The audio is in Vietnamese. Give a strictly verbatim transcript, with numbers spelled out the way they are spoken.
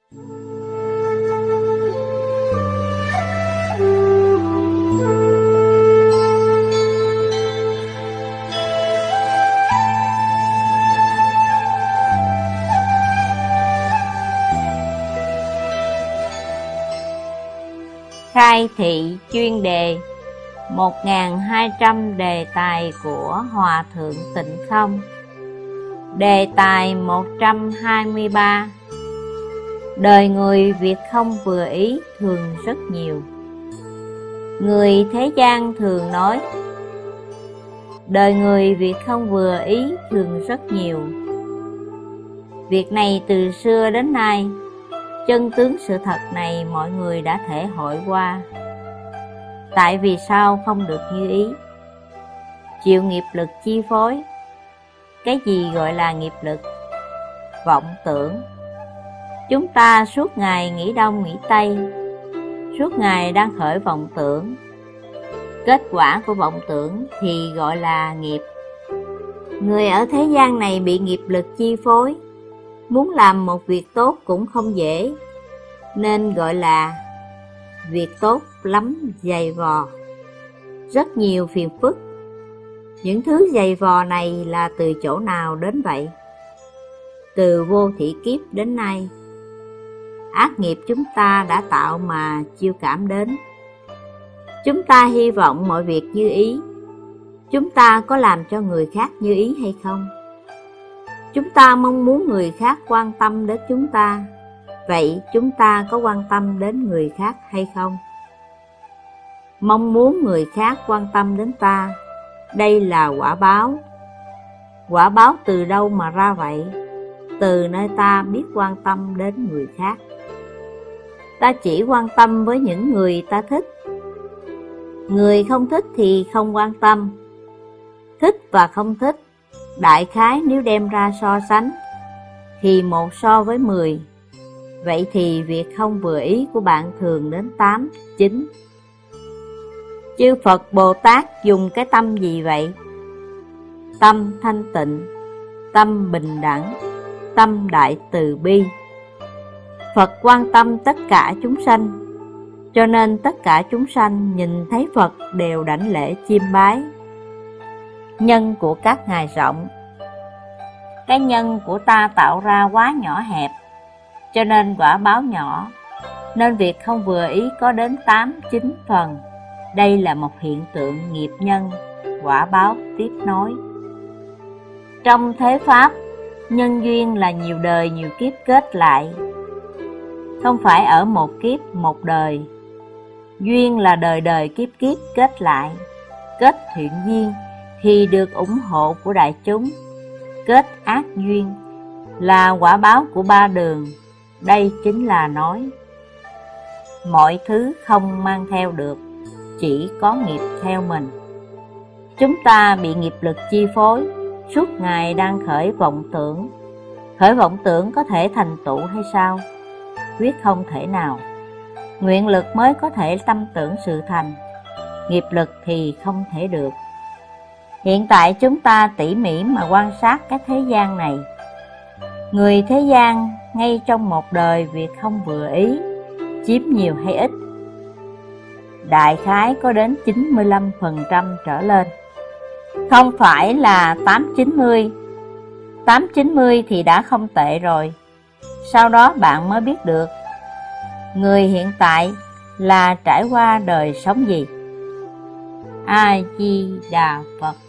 Khai thị chuyên đề một nghìn hai trăm đề tài của Hòa Thượng Tịnh Không. Đề tài một trăm hai mươi ba. Đời người việc không vừa ý thường rất nhiều. Người thế gian thường nói đời người việc không vừa ý thường rất nhiều. Việc này từ xưa đến nay, chân tướng sự thật này mọi người đã thể hội qua. Tại vì sao không được như ý? Chịu nghiệp lực chi phối. Cái gì gọi là nghiệp lực? Vọng tưởng. Chúng ta suốt ngày nghĩ đông nghĩ tây, suốt ngày đang khởi vọng tưởng. Kết quả của vọng tưởng thì gọi là nghiệp. Người ở thế gian này bị nghiệp lực chi phối, muốn làm một việc tốt cũng không dễ, nên gọi là việc tốt lắm dày vò, rất nhiều phiền phức. Những thứ dày vò này là từ chỗ nào đến vậy? Từ vô thị kiếp đến nay, ác nghiệp chúng ta đã tạo mà chiêu cảm đến. Chúng ta hy vọng mọi việc như ý. Chúng ta có làm cho người khác như ý hay không? Chúng ta mong muốn người khác quan tâm đến chúng ta. Vậy chúng ta có quan tâm đến người khác hay không? Mong muốn người khác quan tâm đến ta, đây là quả báo. Quả báo từ đâu mà ra vậy? Từ nơi ta biết quan tâm đến người khác. Ta chỉ quan tâm với những người ta thích. Người không thích thì không quan tâm. Thích và không thích, đại khái nếu đem ra so sánh thì một so với mười. Vậy thì việc không vừa ý của bạn thường đến tám, chín. Chư Phật Bồ Tát dùng cái tâm gì vậy? Tâm thanh tịnh, tâm bình đẳng, tâm đại từ bi. Phật quan tâm tất cả chúng sanh, cho nên tất cả chúng sanh nhìn thấy Phật đều đảnh lễ chiêm bái. Nhân của các ngài rộng. Cái nhân của ta tạo ra quá nhỏ hẹp, cho nên quả báo nhỏ, nên việc không vừa ý có đến tám, chín phần. Đây là một hiện tượng nghiệp nhân, quả báo tiếp nối. Trong thế Pháp, nhân duyên là nhiều đời nhiều kiếp kết lại, không phải ở một kiếp một đời. Duyên là đời đời kiếp kiếp kết lại. Kết thiện duyên thì được ủng hộ của đại chúng. Kết ác duyên là quả báo của ba đường. Đây chính là nói mọi thứ không mang theo được, chỉ có nghiệp theo mình. Chúng ta bị nghiệp lực chi phối, suốt ngày đang khởi vọng tưởng. Khởi vọng tưởng có thể thành tựu hay sao? Quyết không thể nào. Nguyện lực mới có thể tâm tưởng sự thành, nghiệp lực thì không thể được. Hiện tại chúng ta tỉ mỉ mà quan sát cái thế gian này. Người thế gian ngay trong một đời việc không vừa ý, chiếm nhiều hay ít? Đại khái có đến chín mươi lăm phần trăm trở lên. Không phải là tám chín mươi. tám chín mươi thì đã không tệ rồi. Sau đó bạn mới biết được người hiện tại là trải qua đời sống gì. A Di Đà Phật.